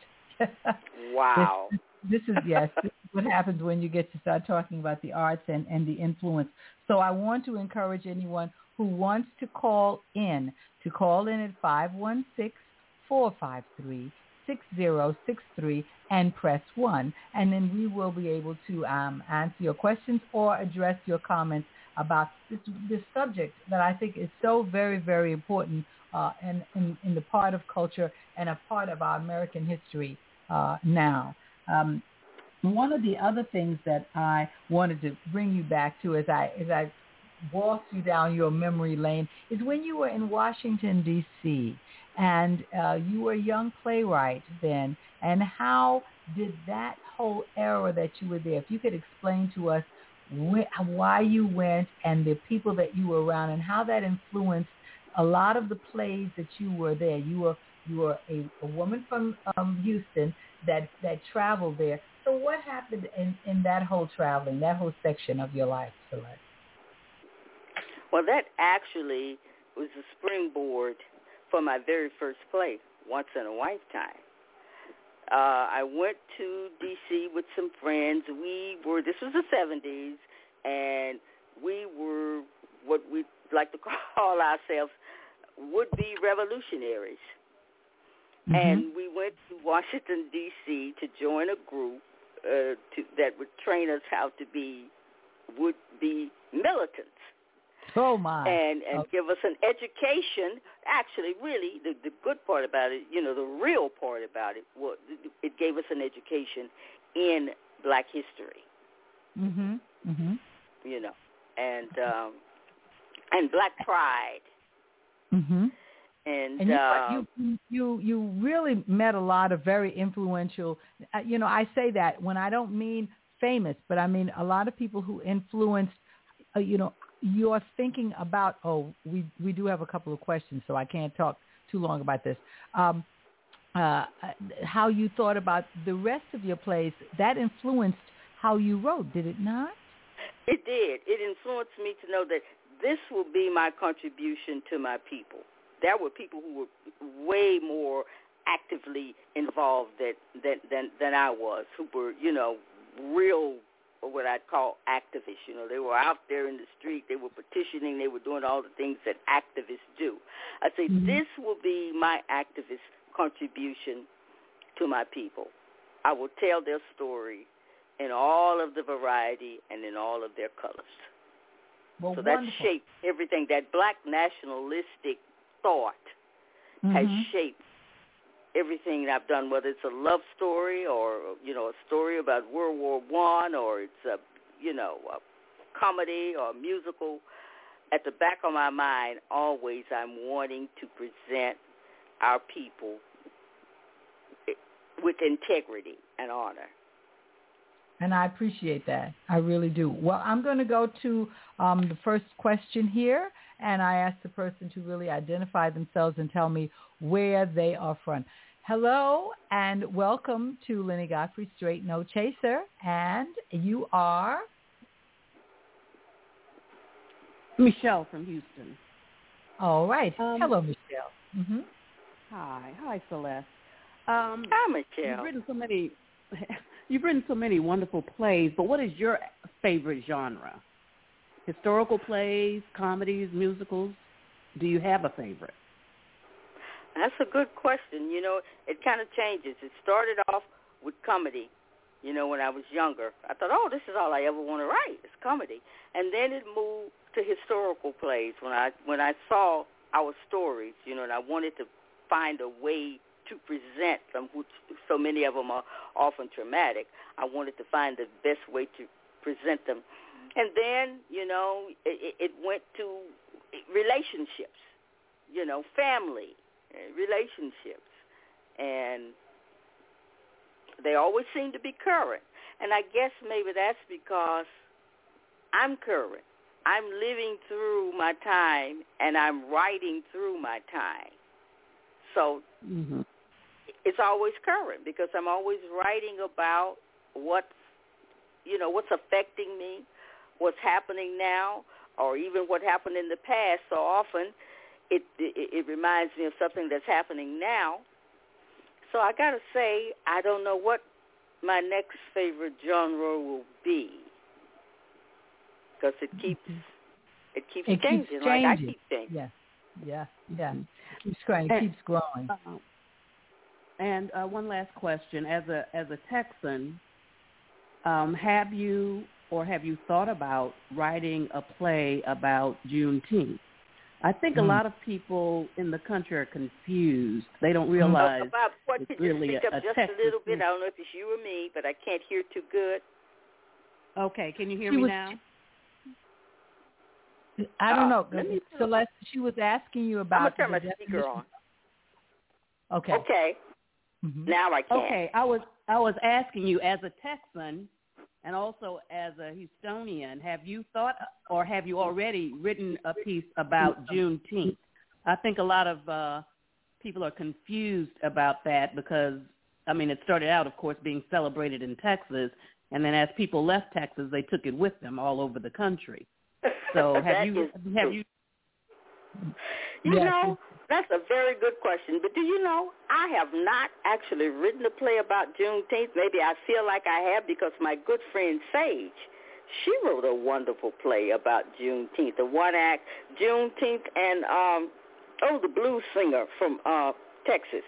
Wow. This, this is yes. This is what happens when you get to start talking about the arts and, and the influence. So I want to encourage anyone who wants to call in to call in at five one six, four five three, six zero six three and press one. And then we will be able to um, answer your questions or address your comments about this, this subject that I think is so very, very important uh, in, in, in the part of culture and a part of our American history uh, now. Um, one of the other things that I wanted to bring you back to as I as I walked you down your memory lane is when you were in Washington, D C, and uh, you were a young playwright then, and how did that whole era that you were there, if you could explain to us wh- why you went and the people that you were around and how that influenced a lot of the plays that you were there. You were you were a, a woman from um, Houston that, that traveled there. So what happened in, in that whole traveling, that whole section of your life, Celeste? Well, that actually was a springboard for my very first play, Once in a Lifetime. Uh, I went to D C with some friends. We were, this was the seventies, and we were what we like to call ourselves would-be revolutionaries. Mm-hmm. And we went to Washington, D C to join a group uh, to, that would train us how to be would-be militants. Oh, my. And, and okay. give us an education. Actually, really, the, the good part about it, you know, the real part about it, was it gave us an education in Black history. Mm-hmm. Mm-hmm. You know, and um, and Black pride. Mm-hmm. And, and you, uh, you you you really met a lot of very influential. Uh, you know, I say that when I don't mean famous, but I mean a lot of people who influenced. Uh, you know, you're thinking about. Oh, we we do have a couple of questions, so I can't talk too long about this. Um, uh, how you thought about the rest of your plays, that influenced how you wrote, did it not? It did. It influenced me to know that this will be my contribution to my people. There were people who were way more actively involved that, than, than, than I was, who were, you know, real, what I'd call activists. You know, they were out there in the street. They were petitioning. They were doing all the things that activists do. I say, mm-hmm. This will be my activist contribution to my people. I will tell their story in all of the variety and in all of their colors. Well, so wonderful. That shaped everything. That Black nationalistic thought mm-hmm. has shaped everything that I've done, whether it's a love story or, you know, a story about World War One, or it's a, you know, a comedy or a musical. At the back of my mind, always I'm wanting to present our people with integrity and honor. And I appreciate that. I really do. Well, I'm going to go to um, the first question here, and I ask the person to really identify themselves and tell me where they are from. Hello, and welcome to Lenny Godfrey, Straight No Chaser. And you are? Michelle from Houston. All right. Um, Hello, Michelle. Mm-hmm. Hi. Hi, Celeste. Um, Hi, Michelle. You've written so many... You've written so many wonderful plays, but what is your favorite genre? Historical plays, comedies, musicals? Do you have a favorite? That's a good question. You know, it kind of changes. It started off with comedy, you know, when I was younger. I thought, oh, this is all I ever want to write, is comedy. And then it moved to historical plays when I when I saw our stories, you know, and I wanted to find a way to present them, which so many of them are often traumatic. I wanted to find the best way to present them. And then, you know, it, it went to relationships, you know, family relationships. And they always seem to be current. And I guess maybe that's because I'm current. I'm living through my time, and I'm writing through my time. So mm-hmm. It's always current because I'm always writing about what's, you know, what's affecting me, what's happening now, or even what happened in the past. So often it, it, it reminds me of something that's happening now. So I got to say, I don't know what my next favorite genre will be because it keeps It keeps it changing, keeps like I changing. keep changing. Yeah, yeah, yeah. It keeps growing. It And, keeps growing. Uh, and uh, one last question: as a as a Texan, um, have you or have you thought about writing a play about Juneteenth? I think a Mm. lot of people in the country are confused. They don't Uh, realize about what it's could you really speak a, up a just Texas a little bit? thing. I don't know if it's you or me, but I can't hear too good. Okay, can you hear She me was- now? I don't Uh, know. let me- Celeste, she was asking you I'm about gonna turn the my speaker definition. on. Okay. Okay, Mhm. now I can. Okay, I was I was asking you as a Texan and also as a Houstonian, have you thought or have you already written a piece about Juneteenth? I think a lot of uh, people are confused about that because, I mean, it started out, of course, being celebrated in Texas, and then as people left Texas, they took it with them all over the country. So have That you is have true. you? You Yes, know, that's a very good question. But do you know, I have not actually written a play about Juneteenth. Maybe I feel like I have because my good friend Sage, she wrote a wonderful play about Juneteenth, the one act, Juneteenth, and, um, oh, the blues singer from uh, Texas.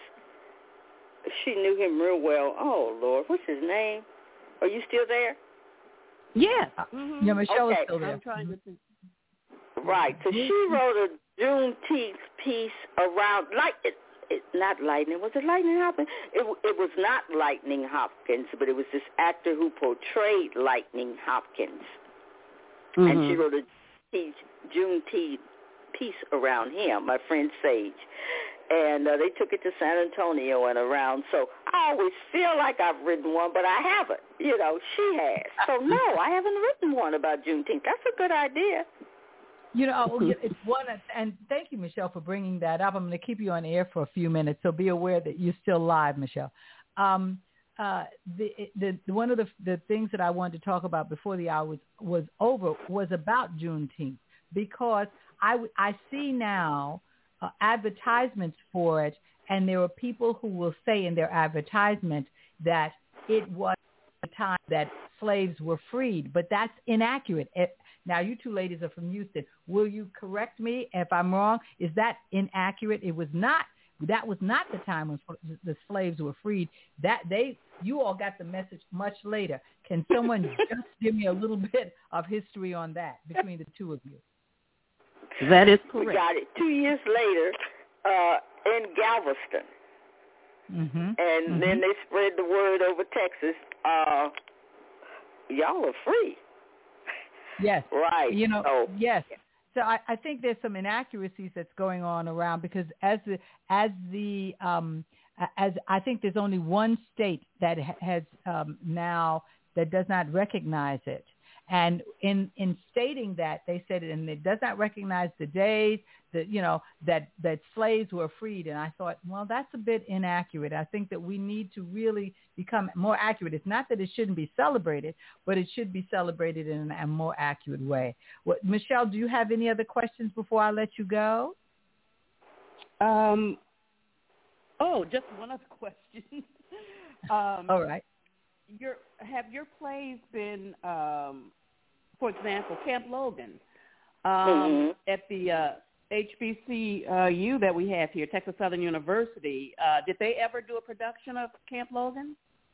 She knew him real well. Oh, Lord, what's his name? Are you still there? Yes. Uh, Mm-hmm. Yeah, Michelle Okay. is still there. I'm trying to think. Right. So she wrote a Juneteenth piece around, like, it, it, not Lightning. Was it Lightning Hopkins? It, it was not Lightning Hopkins, but it was this actor who portrayed Lightning Hopkins. Mm-hmm. And she wrote a piece, Juneteenth piece around him, my friend Sage. And uh, they took it to San Antonio and around. So I always feel like I've written one, but I haven't. You know, she has. So, no, I haven't written one about Juneteenth. That's a good idea. You know, it's one, and thank you, Michelle, for bringing that up. I'm going to keep you on air for a few minutes, so be aware that you're still live, Michelle. Um, uh, the, the one of the the things that I wanted to talk about before the hour was, was over was about Juneteenth, because I I see now uh, advertisements for it, and there are people who will say in their advertisement that it was the time that slaves were freed, but that's inaccurate. It, Now, you two ladies are from Houston. Will you correct me if I'm wrong? Is that inaccurate? It was not. That was not the time when the slaves were freed. That they, you all got the message much later. Can someone just give me a little bit of history on that between the two of you? That is correct. We got it two years later uh, in Galveston. Mm-hmm. And mm-hmm. then they spread the word over Texas. Uh, y'all are free. Yes. Right. You know, so, yes. So I, I think there's some inaccuracies that's going on around, because as the, as the, um, as I think there's only one state that has um, now that does not recognize it. And in, in stating that, they said it, and it does not recognize the days that, you know, that, that slaves were freed. And I thought, well, that's a bit inaccurate. I think that we need to really become more accurate. It's not that it shouldn't be celebrated, but it should be celebrated in a more accurate way. What, Michelle, do you have any other questions before I let you go? Um. Oh, just one other question. um, All right. Your have your plays been, um, for example, Camp Logan, um, mm-hmm. at the uh, H B C U that we have here, Texas Southern University? Uh, did they ever do a production of Camp Logan?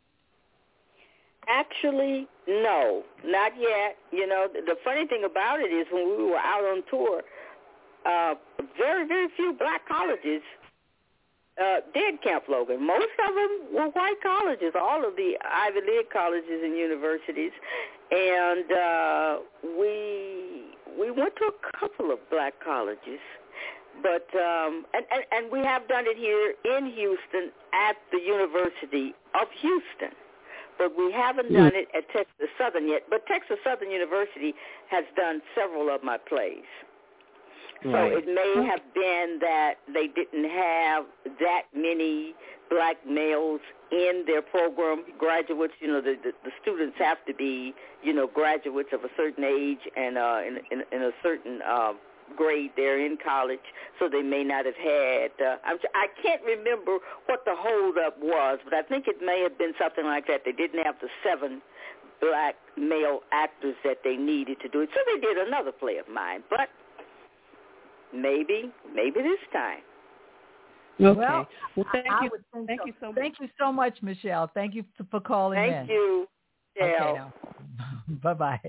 Actually, no, not yet. You know, the, the funny thing about it is when we were out on tour, uh, very, very few black colleges uh, did Camp Logan. Most of them were white colleges, all of the Ivy League colleges and universities. And uh, we we went to a couple of black colleges. But um, and, and, and we have done it here in Houston at the University of Houston. But we haven't done it at Texas Southern yet. But Texas Southern University has done several of my plays. Right. So it may have been that they didn't have that many black males in their program. Graduates, you know, the, the, the students have to be, you know, graduates of a certain age and uh, in, in, in a certain uh, grade there in college, so they may not have had, uh, I'm, I can't remember what the holdup was, but I think it may have been something like that. They didn't have the seven black male actors that they needed to do it. So they did another play of mine, but maybe, maybe this time. Okay. Well, well thank I you. Thank so. you so much. Thank you so much, Michelle. Thank you for calling thank in. Thank you. Okay, Yeah. now. Bye-bye.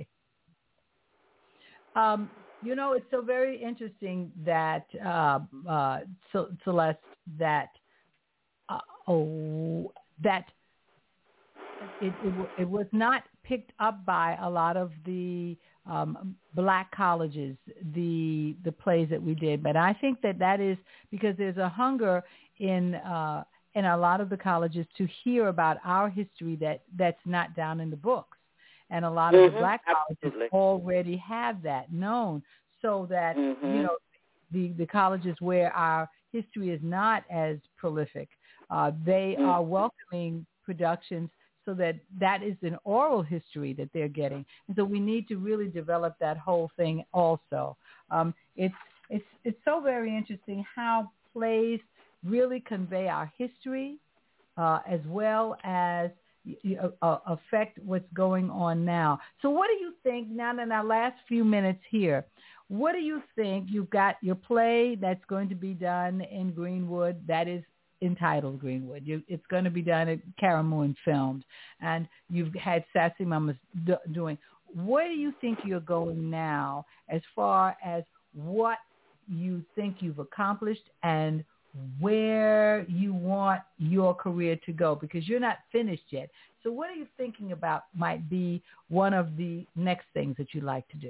Um, you know, it's so very interesting that, uh, uh, Celeste, that, uh, oh, that it, it, it was not picked up by a lot of the um, black colleges, the the plays that we did. But I think that that is because there's a hunger in uh, in a lot of the colleges to hear about our history that, that's not down in the books. And a lot of mm-hmm, the black absolutely. colleges already have that known, so that, mm-hmm. you know, the, the colleges where our history is not as prolific, uh, they mm-hmm. are welcoming productions so that that is an oral history that they're getting. And so we need to really develop that whole thing also. Um, it's, it's, it's so very interesting how plays really convey our history uh, as well as Uh, affect what's going on now. So what do you think, now in our last few minutes here, what do you think? You've got your play that's going to be done in Greenwood that is entitled Greenwood. You, it's going to be done at Caramoo and filmed. And you've had Sassy Mamas do, doing. Where do you think you're going now as far as what you think you've accomplished and where you want your career to go, because you're not finished yet. So what are you thinking about might be one of the next things that you'd like to do?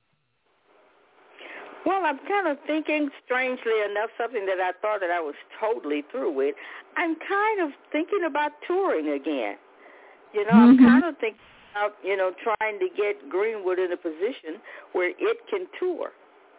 Well, I'm kind of thinking, strangely enough, something that I thought that I was totally through with. I'm kind of thinking about touring again. You know, mm-hmm. I'm kind of thinking about, you know, trying to get Greenwood in a position where it can tour.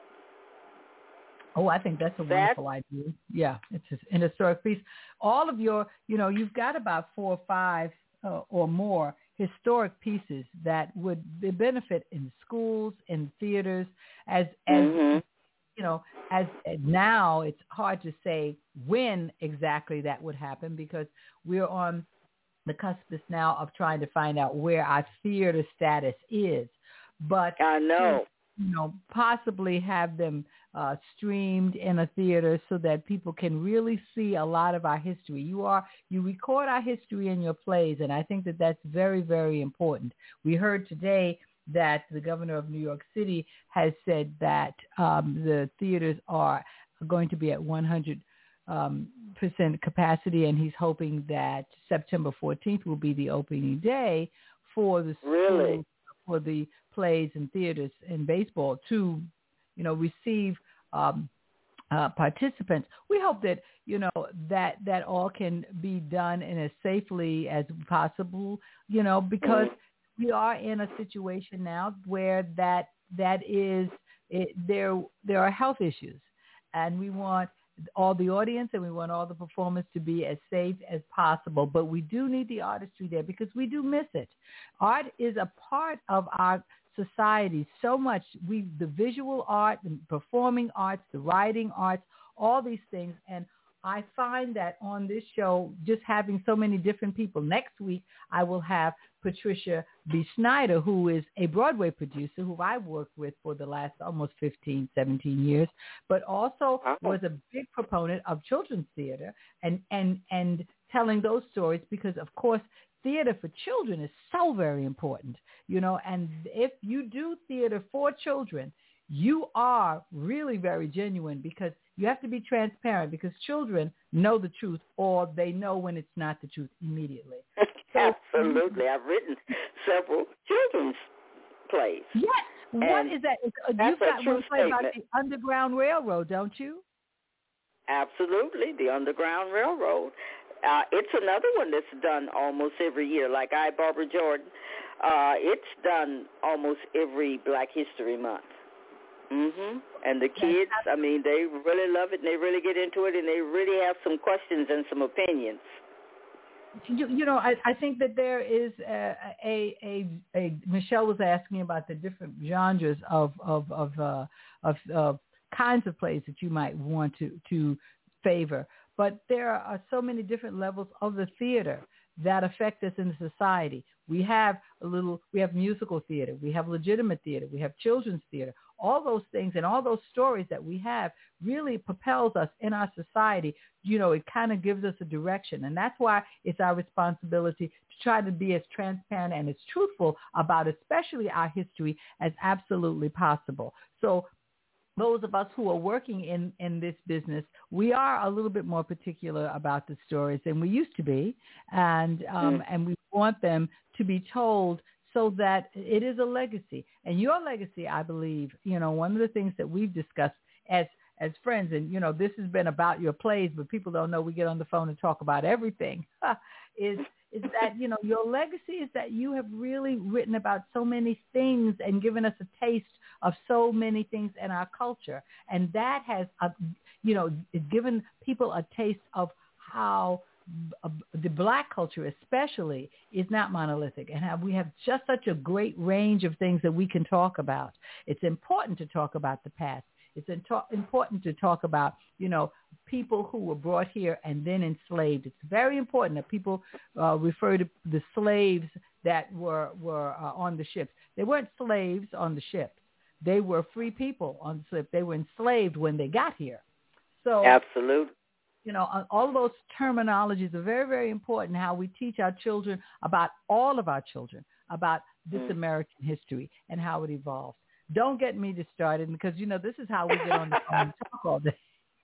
Oh, I think that's a wonderful that's, idea. Yeah, it's an historic piece. All of your, you know, you've got about four or five uh, or more historic pieces that would benefit in schools, in theaters, as, as mm-hmm. you know, as now it's hard to say when exactly that would happen because we're on the cusp now of trying to find out where our theater status is. But I know. To, you know, possibly have them uh, streamed in a theater so that people can really see a lot of our history. You are you record our history in your plays, and I think that that's very, very important. We heard today that the governor of New York City has said that um, the theaters are going to be at one hundred um, percent capacity, and he's hoping that September fourteenth will be the opening day for the really? schools, for the plays and theaters and baseball to, you know, receive um, uh, participants. We hope that, you know, that that all can be done in as safely as possible, you know, because mm-hmm. we are in a situation now where that that is it, there there are health issues, and we want all the audience and we want all the performers to be as safe as possible. But we do need the artistry there because we do miss it. Art is a part of our society so much. We the visual art, the performing arts, the writing arts, all these things. And I find that on this show, just having so many different people. Next week, I will have Patricia B. Snyder, who is a Broadway producer who I've worked with for the last almost fifteen, seventeen years, but also was a big proponent of children's theater and, and, and telling those stories because, of course, theater for children is so very important, you know, and if you do theater for children, you are really very genuine because you have to be transparent because children know the truth or they know when it's not the truth immediately. So, absolutely. I've written several children's plays. Yes. What is that? You've got one play statement. about the Underground Railroad, don't you? Absolutely. The Underground Railroad. Uh, it's another one that's done almost every year, like I, Barbara Jordan. Uh, it's done almost every Black History Month. Mm-hmm. And the kids, I mean, they really love it, and they really get into it, and they really have some questions and some opinions. You, you know, I, I think that there is a, a, a, a, Michelle was asking about the different genres of, of, of, uh, of, of kinds of plays that you might want to, to favor. But there are so many different levels of the theater that affect us in society. We have a little, we have musical theater, we have legitimate theater, we have children's theater. All those things and all those stories that we have really propels us in our society. You know, it kind of gives us a direction. And that's why it's our responsibility to try to be as transparent and as truthful about especially our history as absolutely possible. So those of us who are working in, in this business, we are a little bit more particular about the stories than we used to be. And, um, and we want them to be told so that it is a legacy. And your legacy, I believe, you know, one of the things that we've discussed as as friends, and, you know, this has been about your plays, but people don't know we get on the phone and talk about everything, is is that, you know, your legacy is that you have really written about so many things and given us a taste of so many things in our culture. And that has, uh, you know, given people a taste of how the Black culture especially is not monolithic, and how we have just such a great range of things that we can talk about. It's important to talk about the past. It's important to talk about, you know, people who were brought here and then enslaved. It's very important that people uh, refer to the slaves that were, were uh, on the ships. They weren't slaves on the ships. They were free people on the ship. They were enslaved when they got here. So, absolutely. You know, all of those terminologies are very, very important, how we teach our children about all of our children, about this mm. American history and how it evolves. Don't get me started because, you know, this is how we get on the phone and talk all day.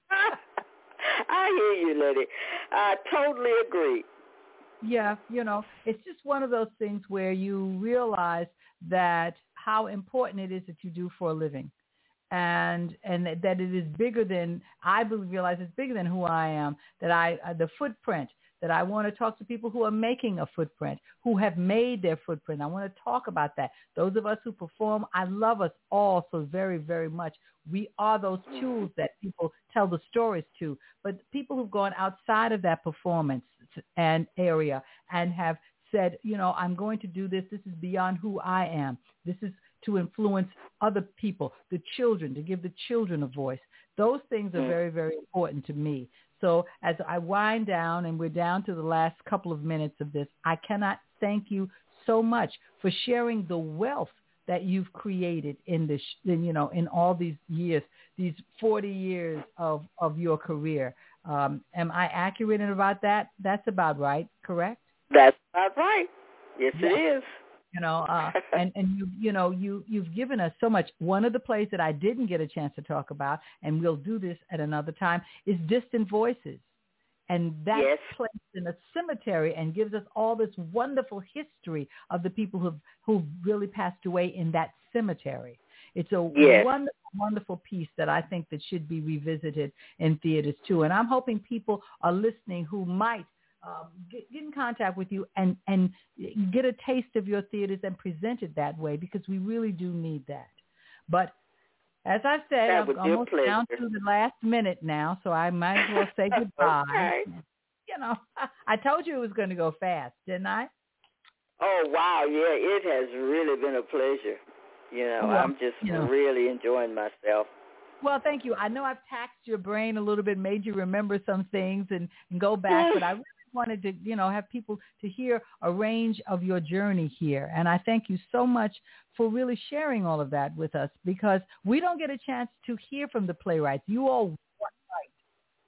I hear you, Liddy. I totally agree. Yeah, you know, it's just one of those things where you realize that how important it is that you do for a living. And and that it is bigger than, I realize it's bigger than who I am, that I, uh, the footprint, that I want to talk to people who are making a footprint, who have made their footprint. I want to talk about that. Those of us who perform, I love us all so very, very much. We are those tools that people tell the stories to. But people who've gone outside of that performance and area and have said, you know, I'm going to do this. This is beyond who I am. This is to influence other people, the children, to give the children a voice. Those things are very, very important to me. So as I wind down, and we're down to the last couple of minutes of this, I cannot thank you so much for sharing the wealth that you've created in this, in, you know, in all these years, these forty years of, of your career. Um, am I accurate about that? That's about right, correct? That's about right. Yes, yes. It is. You know, uh, and, and you, you know, you, you've given us so much. One of the plays that I didn't get a chance to talk about, and we'll do this at another time, is Distant Voices. And that's yes. placed in a cemetery and gives us all this wonderful history of the people who've, who've really passed away in that cemetery. It's a yes. wonderful, wonderful piece that I think that should be revisited in theaters too. And I'm hoping people are listening who might Um, get, get in contact with you and, and get a taste of your theaters and present it that way, because we really do need that. But as I said, that I'm almost down to the last minute now, so I might as well say goodbye. Okay. You know, I told you it was going to go fast, didn't I? Oh, wow. Yeah, it has really been a pleasure. You know, well, I'm just you know. really enjoying myself. Well, thank you. I know I've taxed your brain a little bit, made you remember some things and, and go back, but I really wanted to, you know, have people to hear a range of your journey here. And I thank you so much for really sharing all of that with us, because we don't get a chance to hear from the playwrights. You all write.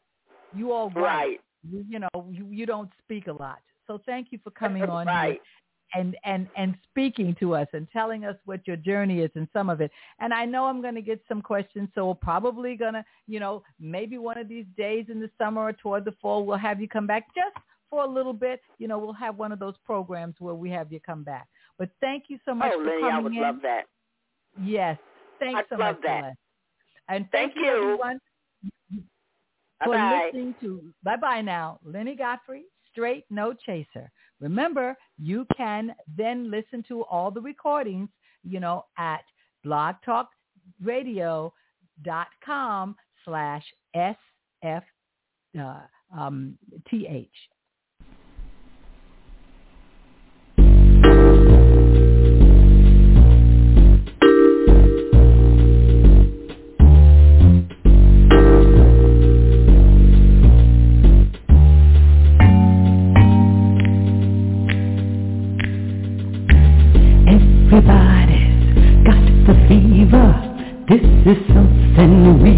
You all write. Right. You, you know, you, you don't speak a lot. So thank you for coming on right. here. And, and, and speaking to us and telling us what your journey is and some of it. And I know I'm going to get some questions, so we're probably going to, you know, maybe one of these days in the summer or toward the fall, we'll have you come back just for a little bit. You know, we'll have one of those programs where we have you come back. But thank you so much oh, for Lenny, coming I would in. love that. Yes. Thanks I'd so love much, that. Celeste. And thank, thank you, you, everyone, for Bye-bye. listening to, bye-bye now, Lenny Godfrey, Straight No Chaser. Remember, you can then listen to all the recordings, you know, at blogtalkradio.com slash SF uh, um, TH.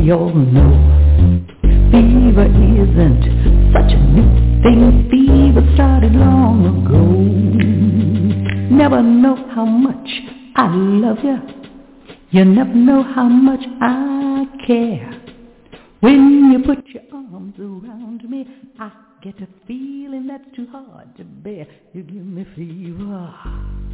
we all know fever isn't such a new thing. Fever started long ago. Never know how much I love you. You never know how much I care. When you put your arms around me, I get a feeling that's too hard to bear. You give me fever.